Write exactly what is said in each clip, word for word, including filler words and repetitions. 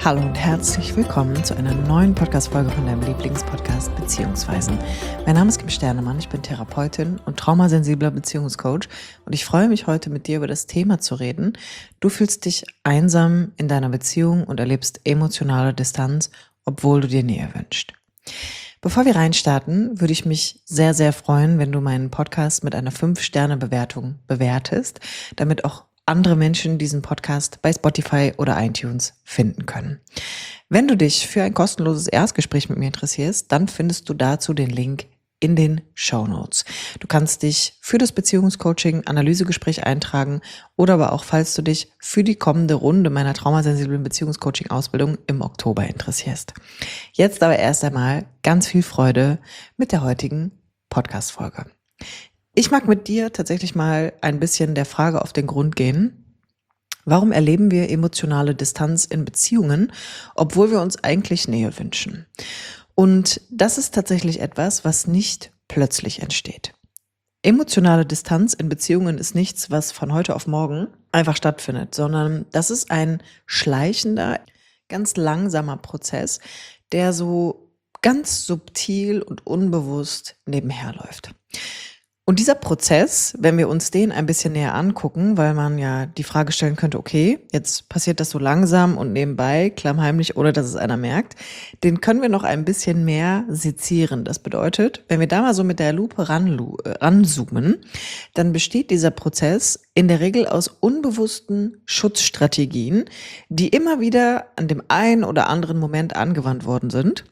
Hallo und herzlich willkommen zu einer neuen Podcast-Folge von deinem Lieblingspodcast Beziehungsweisen. Mein Name ist Kim Sternemann, ich bin Therapeutin und traumasensibler Beziehungscoach und ich freue mich heute mit dir über das Thema zu reden. Du fühlst dich einsam in deiner Beziehung und erlebst emotionale Distanz, obwohl du dir Nähe wünschst. Bevor wir reinstarten, würde ich mich sehr, sehr freuen, wenn du meinen Podcast mit einer fünf Sterne Bewertung bewertest, damit auch andere Menschen diesen Podcast bei Spotify oder iTunes finden können. Wenn du dich für ein kostenloses Erstgespräch mit mir interessierst, dann findest du dazu den Link in den Shownotes. Du kannst dich für das Beziehungscoaching, Analysegespräch eintragen oder aber auch, falls du dich für die kommende Runde meiner traumasensiblen Beziehungscoaching-Ausbildung im Oktober interessierst. Jetzt aber erst einmal ganz viel Freude mit der heutigen Podcast-Folge. Ich mag mit dir tatsächlich mal ein bisschen der Frage auf den Grund gehen. Warum erleben wir emotionale Distanz in Beziehungen, obwohl wir uns eigentlich Nähe wünschen? Und das ist tatsächlich etwas, was nicht plötzlich entsteht. Emotionale Distanz in Beziehungen ist nichts, was von heute auf morgen einfach stattfindet, sondern das ist ein schleichender, ganz langsamer Prozess, der so ganz subtil und unbewusst nebenher läuft. Und dieser Prozess, wenn wir uns den ein bisschen näher angucken, weil man ja die Frage stellen könnte, okay, jetzt passiert das so langsam und nebenbei, klammheimlich, ohne dass es einer merkt, den können wir noch ein bisschen mehr sezieren. Das bedeutet, wenn wir da mal so mit der Lupe ranlu- äh, ranzoomen, dann besteht dieser Prozess in der Regel aus unbewussten Schutzstrategien, die immer wieder an dem einen oder anderen Moment angewandt worden sind.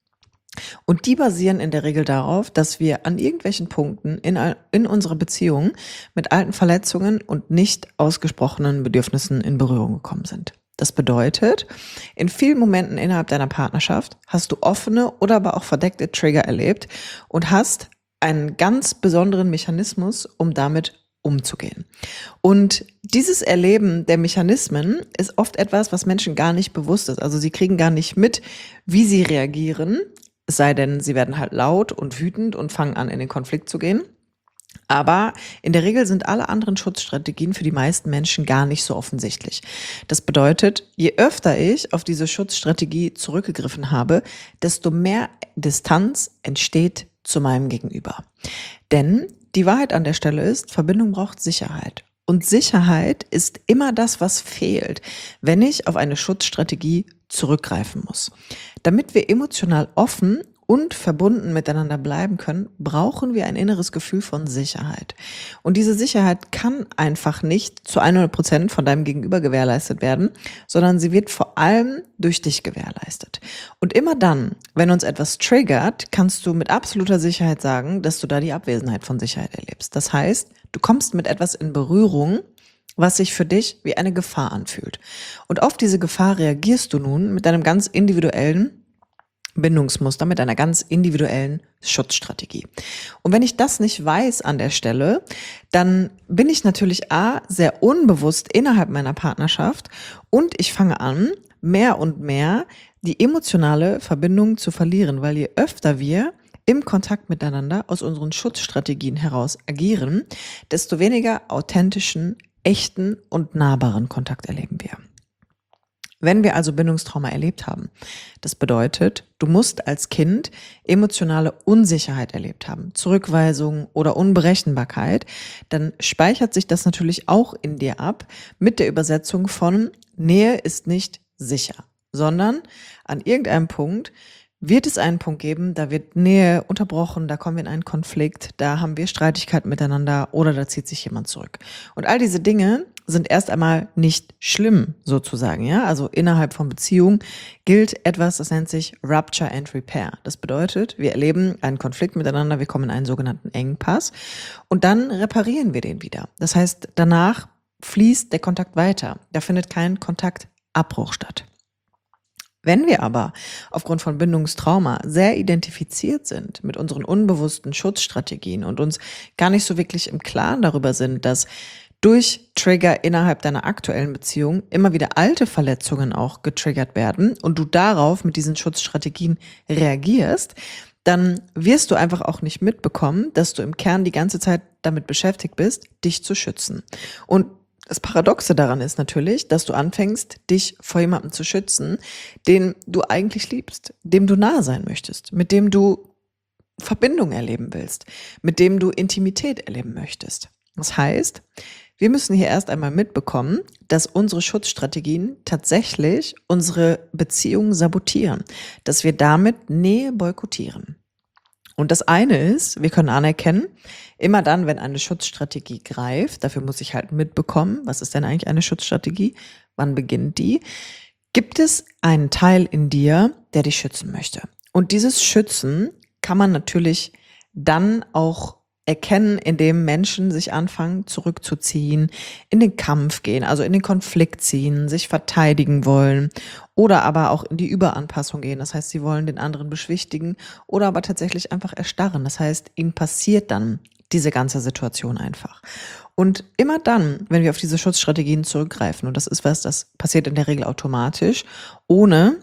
Und die basieren in der Regel darauf, dass wir an irgendwelchen Punkten in, in unserer Beziehung mit alten Verletzungen und nicht ausgesprochenen Bedürfnissen in Berührung gekommen sind. Das bedeutet, in vielen Momenten innerhalb deiner Partnerschaft hast du offene oder aber auch verdeckte Trigger erlebt und hast einen ganz besonderen Mechanismus, um damit umzugehen. Und dieses Erleben der Mechanismen ist oft etwas, was Menschen gar nicht bewusst ist. Also sie kriegen gar nicht mit, wie sie reagieren. Es sei denn, sie werden halt laut und wütend und fangen an, in den Konflikt zu gehen. Aber in der Regel sind alle anderen Schutzstrategien für die meisten Menschen gar nicht so offensichtlich. Das bedeutet, je öfter ich auf diese Schutzstrategie zurückgegriffen habe, desto mehr Distanz entsteht zu meinem Gegenüber. Denn die Wahrheit an der Stelle ist, Verbindung braucht Sicherheit. Und Sicherheit ist immer das, was fehlt, wenn ich auf eine Schutzstrategie zurückgreifen muss. Damit wir emotional offen und verbunden miteinander bleiben können, brauchen wir ein inneres Gefühl von Sicherheit. Und diese Sicherheit kann einfach nicht zu hundert Prozent von deinem Gegenüber gewährleistet werden, sondern sie wird vor allem durch dich gewährleistet. Und immer dann, wenn uns etwas triggert, kannst du mit absoluter Sicherheit sagen, dass du da die Abwesenheit von Sicherheit erlebst. Das heißt, du kommst mit etwas in Berührung, was sich für dich wie eine Gefahr anfühlt. Und auf diese Gefahr reagierst du nun mit einem ganz individuellen Bindungsmuster, mit einer ganz individuellen Schutzstrategie. Und wenn ich das nicht weiß an der Stelle, dann bin ich natürlich A, sehr unbewusst innerhalb meiner Partnerschaft und ich fange an, mehr und mehr die emotionale Verbindung zu verlieren, weil je öfter wir im Kontakt miteinander aus unseren Schutzstrategien heraus agieren, desto weniger authentischen, echten und nahbaren Kontakt erleben wir. Wenn wir also Bindungstrauma erlebt haben, das bedeutet, du musst als Kind emotionale Unsicherheit erlebt haben, Zurückweisung oder Unberechenbarkeit, dann speichert sich das natürlich auch in dir ab mit der Übersetzung von Nähe ist nicht sicher, sondern an irgendeinem Punkt wird es einen Punkt geben, da wird Nähe unterbrochen, da kommen wir in einen Konflikt, da haben wir Streitigkeiten miteinander oder da zieht sich jemand zurück. Und all diese Dinge sind erst einmal nicht schlimm sozusagen, ja. Also innerhalb von Beziehung gilt etwas, das nennt sich Rupture and Repair. Das bedeutet, wir erleben einen Konflikt miteinander, wir kommen in einen sogenannten Engpass und dann reparieren wir den wieder. Das heißt, danach fließt der Kontakt weiter. Da findet kein Kontaktabbruch statt. Wenn wir aber aufgrund von Bindungstrauma sehr identifiziert sind mit unseren unbewussten Schutzstrategien und uns gar nicht so wirklich im Klaren darüber sind, dass durch Trigger innerhalb deiner aktuellen Beziehung immer wieder alte Verletzungen auch getriggert werden und du darauf mit diesen Schutzstrategien reagierst, dann wirst du einfach auch nicht mitbekommen, dass du im Kern die ganze Zeit damit beschäftigt bist, dich zu schützen. Und Das Paradoxe daran ist natürlich, dass du anfängst, dich vor jemandem zu schützen, den du eigentlich liebst, dem du nahe sein möchtest, mit dem du Verbindung erleben willst, mit dem du Intimität erleben möchtest. Das heißt, wir müssen hier erst einmal mitbekommen, dass unsere Schutzstrategien tatsächlich unsere Beziehungen sabotieren, dass wir damit Nähe boykottieren. Und das eine ist, wir können anerkennen, immer dann, wenn eine Schutzstrategie greift, dafür muss ich halt mitbekommen, was ist denn eigentlich eine Schutzstrategie, wann beginnt die, gibt es einen Teil in dir, der dich schützen möchte. Und dieses Schützen kann man natürlich dann auch erkennen, indem Menschen sich anfangen zurückzuziehen, in den Kampf gehen, also in den Konflikt ziehen, sich verteidigen wollen oder aber auch in die Überanpassung gehen. Das heißt, sie wollen den anderen beschwichtigen oder aber tatsächlich einfach erstarren. Das heißt, ihnen passiert dann diese ganze Situation einfach. Und immer dann, wenn wir auf diese Schutzstrategien zurückgreifen, und das ist was, das passiert in der Regel automatisch, ohne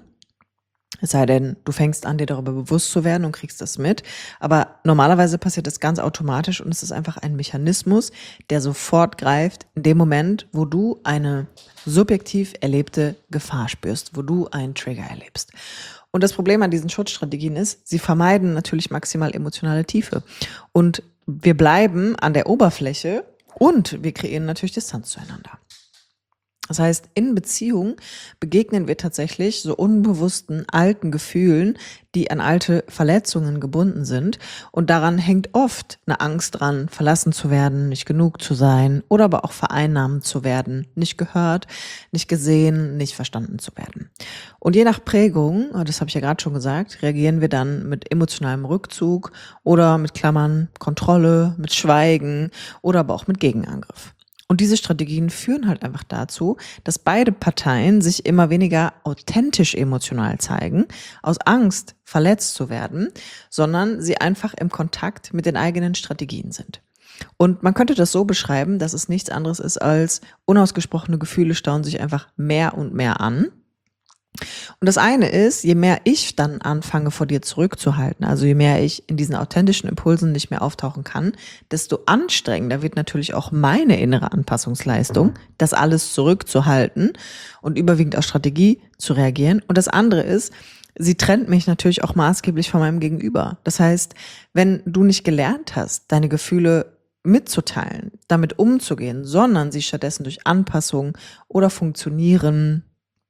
es sei denn, du fängst an, dir darüber bewusst zu werden und kriegst das mit. Aber normalerweise passiert das ganz automatisch und es ist einfach ein Mechanismus, der sofort greift in dem Moment, wo du eine subjektiv erlebte Gefahr spürst, wo du einen Trigger erlebst. Und das Problem an diesen Schutzstrategien ist, sie vermeiden natürlich maximal emotionale Tiefe. Und wir bleiben an der Oberfläche und wir kreieren natürlich Distanz zueinander. Das heißt, in Beziehung begegnen wir tatsächlich so unbewussten alten Gefühlen, die an alte Verletzungen gebunden sind. Und daran hängt oft eine Angst dran, verlassen zu werden, nicht genug zu sein oder aber auch vereinnahmt zu werden, nicht gehört, nicht gesehen, nicht verstanden zu werden. Und je nach Prägung, das habe ich ja gerade schon gesagt, reagieren wir dann mit emotionalem Rückzug oder mit Klammern Kontrolle, mit Schweigen oder aber auch mit Gegenangriff. Und diese Strategien führen halt einfach dazu, dass beide Parteien sich immer weniger authentisch emotional zeigen, aus Angst, verletzt zu werden, sondern sie einfach im Kontakt mit den eigenen Strategien sind. Und man könnte das so beschreiben, dass es nichts anderes ist als unausgesprochene Gefühle stauen sich einfach mehr und mehr an. Und das eine ist, je mehr ich dann anfange, vor dir zurückzuhalten, also je mehr ich in diesen authentischen Impulsen nicht mehr auftauchen kann, desto anstrengender wird natürlich auch meine innere Anpassungsleistung, das alles zurückzuhalten und überwiegend aus Strategie zu reagieren. Und das andere ist, sie trennt mich natürlich auch maßgeblich von meinem Gegenüber. Das heißt, wenn du nicht gelernt hast, deine Gefühle mitzuteilen, damit umzugehen, sondern sie stattdessen durch Anpassung oder Funktionieren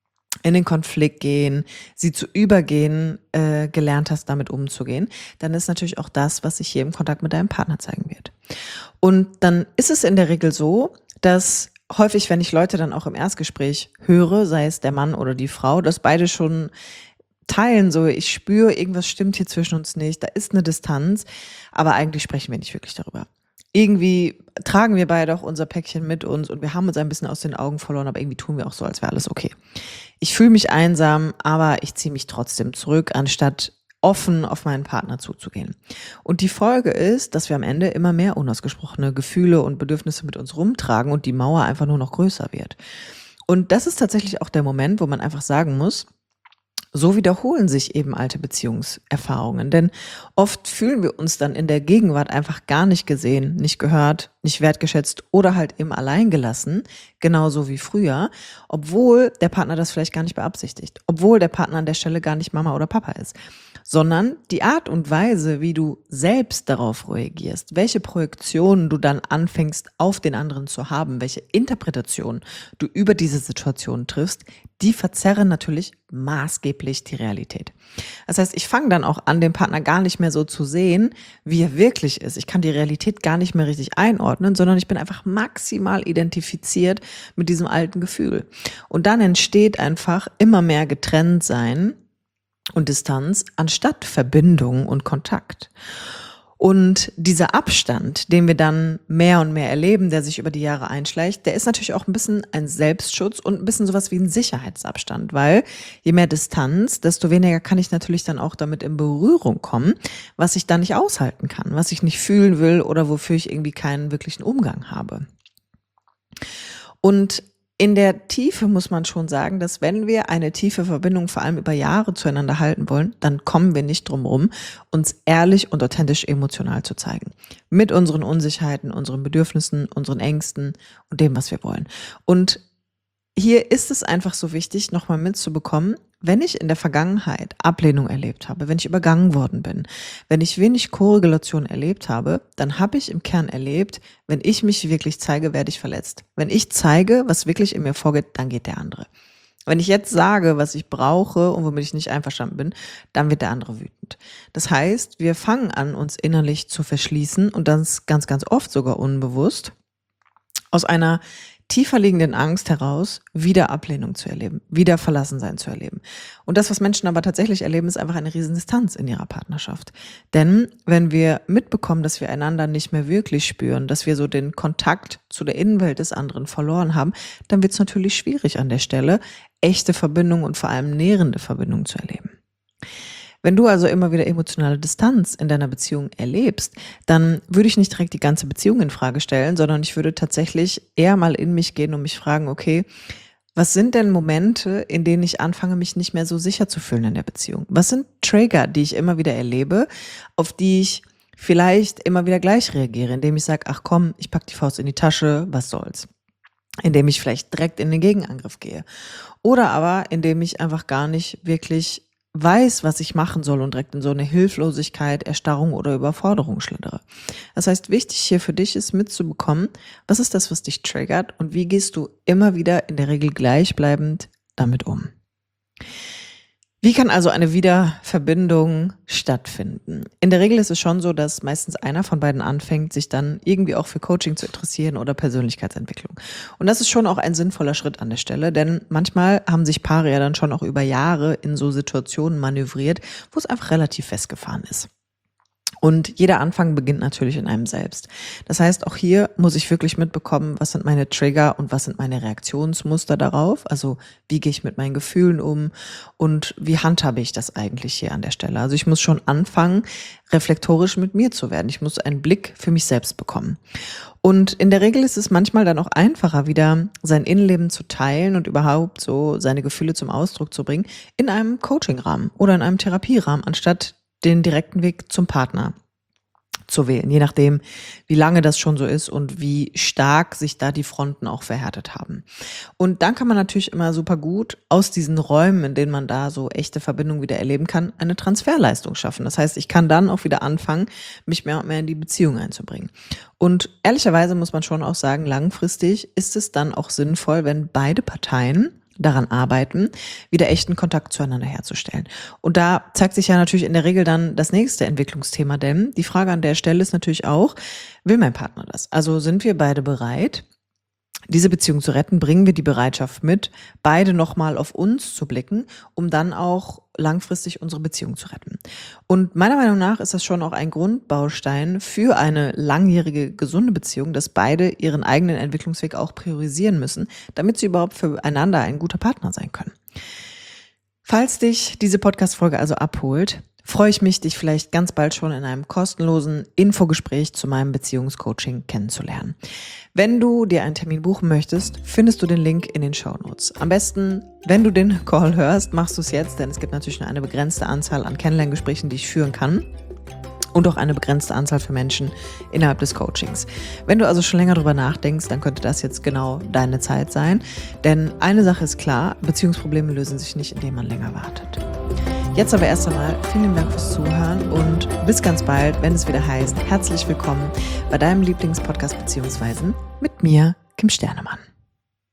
in den Konflikt gehen, sie zu übergehen, äh, gelernt hast, damit umzugehen, dann ist natürlich auch das, was sich hier im Kontakt mit deinem Partner zeigen wird. Und dann ist es in der Regel so, dass häufig, wenn ich Leute dann auch im Erstgespräch höre, sei es der Mann oder die Frau, dass beide schon teilen, so ich spüre, irgendwas stimmt hier zwischen uns nicht, da ist eine Distanz, aber eigentlich sprechen wir nicht wirklich darüber. Irgendwie tragen wir beide auch unser Päckchen mit uns und wir haben uns ein bisschen aus den Augen verloren, aber irgendwie tun wir auch so, als wäre alles okay. Ich fühle mich einsam, aber ich ziehe mich trotzdem zurück, anstatt offen auf meinen Partner zuzugehen. Und die Folge ist, dass wir am Ende immer mehr unausgesprochene Gefühle und Bedürfnisse mit uns rumtragen und die Mauer einfach nur noch größer wird. Und das ist tatsächlich auch der Moment, wo man einfach sagen muss, so wiederholen sich eben alte Beziehungserfahrungen, denn oft fühlen wir uns dann in der Gegenwart einfach gar nicht gesehen, nicht gehört, nicht wertgeschätzt oder halt eben allein gelassen, genauso wie früher, obwohl der Partner das vielleicht gar nicht beabsichtigt, obwohl der Partner an der Stelle gar nicht Mama oder Papa ist, sondern die Art und Weise, wie du selbst darauf reagierst, welche Projektionen du dann anfängst auf den anderen zu haben, welche Interpretation du über diese Situation triffst, die verzerren natürlich maßgeblich die Realität. Das heißt, ich fange dann auch an, den Partner gar nicht mehr so zu sehen, wie er wirklich ist. Ich kann die Realität gar nicht mehr richtig einordnen, sondern ich bin einfach maximal identifiziert mit diesem alten Gefühl. Und dann entsteht einfach immer mehr Getrenntsein und Distanz anstatt Verbindung und Kontakt. Und dieser Abstand, den wir dann mehr und mehr erleben, der sich über die Jahre einschleicht, der ist natürlich auch ein bisschen ein Selbstschutz und ein bisschen sowas wie ein Sicherheitsabstand, weil je mehr Distanz, desto weniger kann ich natürlich dann auch damit in Berührung kommen, was ich dann nicht aushalten kann, was ich nicht fühlen will oder wofür ich irgendwie keinen wirklichen Umgang habe. Und In der Tiefe muss man schon sagen, dass wenn wir eine tiefe Verbindung vor allem über Jahre zueinander halten wollen, dann kommen wir nicht drum rum, uns ehrlich und authentisch emotional zu zeigen. Mit unseren Unsicherheiten, unseren Bedürfnissen, unseren Ängsten und dem, was wir wollen. Und hier ist es einfach so wichtig, nochmal mitzubekommen, wenn ich in der Vergangenheit Ablehnung erlebt habe, wenn ich übergangen worden bin, wenn ich wenig Korrelation erlebt habe, dann habe ich im Kern erlebt, wenn ich mich wirklich zeige, werde ich verletzt. Wenn ich zeige, was wirklich in mir vorgeht, dann geht der andere. Wenn ich jetzt sage, was ich brauche und womit ich nicht einverstanden bin, dann wird der andere wütend. Das heißt, wir fangen an, uns innerlich zu verschließen und das ganz, ganz oft sogar unbewusst aus einer tiefer liegenden Angst heraus, wieder Ablehnung zu erleben, wieder Verlassensein zu erleben. Und das, was Menschen aber tatsächlich erleben, ist einfach eine riesen Distanz in ihrer Partnerschaft. Denn wenn wir mitbekommen, dass wir einander nicht mehr wirklich spüren, dass wir so den Kontakt zu der Innenwelt des anderen verloren haben, dann wird es natürlich schwierig an der Stelle, echte Verbindung und vor allem nährende Verbindung zu erleben. Wenn du also immer wieder emotionale Distanz in deiner Beziehung erlebst, dann würde ich nicht direkt die ganze Beziehung in Frage stellen, sondern ich würde tatsächlich eher mal in mich gehen und mich fragen, okay, was sind denn Momente, in denen ich anfange, mich nicht mehr so sicher zu fühlen in der Beziehung? Was sind Trigger, die ich immer wieder erlebe, auf die ich vielleicht immer wieder gleich reagiere, indem ich sage, ach komm, ich pack die Faust in die Tasche, was soll's? Indem ich vielleicht direkt in den Gegenangriff gehe. Oder aber, indem ich einfach gar nicht wirklich weiß, was ich machen soll und direkt in so eine Hilflosigkeit, Erstarrung oder Überforderung schlittere. Das heißt, wichtig hier für dich ist mitzubekommen, was ist das, was dich triggert und wie gehst du immer wieder in der Regel gleichbleibend damit um. Wie kann also eine Wiederverbindung stattfinden? In der Regel ist es schon so, dass meistens einer von beiden anfängt, sich dann irgendwie auch für Coaching zu interessieren oder Persönlichkeitsentwicklung. Und das ist schon auch ein sinnvoller Schritt an der Stelle, denn manchmal haben sich Paare ja dann schon auch über Jahre in so Situationen manövriert, wo es einfach relativ festgefahren ist. Und jeder Anfang beginnt natürlich in einem selbst. Das heißt, auch hier muss ich wirklich mitbekommen, was sind meine Trigger und was sind meine Reaktionsmuster darauf. Also wie gehe ich mit meinen Gefühlen um und wie handhabe ich das eigentlich hier an der Stelle. Also ich muss schon anfangen, reflektorisch mit mir zu werden. Ich muss einen Blick für mich selbst bekommen. Und in der Regel ist es manchmal dann auch einfacher, wieder sein Innenleben zu teilen und überhaupt so seine Gefühle zum Ausdruck zu bringen in einem Coaching-Rahmen oder in einem Therapierahmen, anstatt den direkten Weg zum Partner zu wählen, je nachdem, wie lange das schon so ist und wie stark sich da die Fronten auch verhärtet haben. Und dann kann man natürlich immer super gut aus diesen Räumen, in denen man da so echte Verbindung wieder erleben kann, eine Transferleistung schaffen. Das heißt, ich kann dann auch wieder anfangen, mich mehr und mehr in die Beziehung einzubringen. Und ehrlicherweise muss man schon auch sagen, langfristig ist es dann auch sinnvoll, wenn beide Parteien daran arbeiten, wieder echten Kontakt zueinander herzustellen. Und da zeigt sich ja natürlich in der Regel dann das nächste Entwicklungsthema, denn die Frage an der Stelle ist natürlich auch, will mein Partner das? Also sind wir beide bereit, diese Beziehung zu retten? Bringen wir die Bereitschaft mit, beide nochmal auf uns zu blicken, um dann auch langfristig unsere Beziehung zu retten? Und meiner Meinung nach ist das schon auch ein Grundbaustein für eine langjährige, gesunde Beziehung, dass beide ihren eigenen Entwicklungsweg auch priorisieren müssen, damit sie überhaupt füreinander ein guter Partner sein können. Falls dich diese Podcast-Folge also abholt, freue ich mich, dich vielleicht ganz bald schon in einem kostenlosen Infogespräch zu meinem Beziehungscoaching kennenzulernen. Wenn du dir einen Termin buchen möchtest, findest du den Link in den Shownotes. Am besten, wenn du den Call hörst, machst du es jetzt, denn es gibt natürlich nur eine begrenzte Anzahl an Kennenlerngesprächen, die ich führen kann. Und auch eine begrenzte Anzahl für Menschen innerhalb des Coachings. Wenn du also schon länger drüber nachdenkst, dann könnte das jetzt genau deine Zeit sein. Denn eine Sache ist klar, Beziehungsprobleme lösen sich nicht, indem man länger wartet. Jetzt aber erst einmal vielen Dank fürs Zuhören und bis ganz bald, wenn es wieder heißt, herzlich willkommen bei deinem Lieblingspodcast Beziehungsweisen mit mir, Kim Sternemann.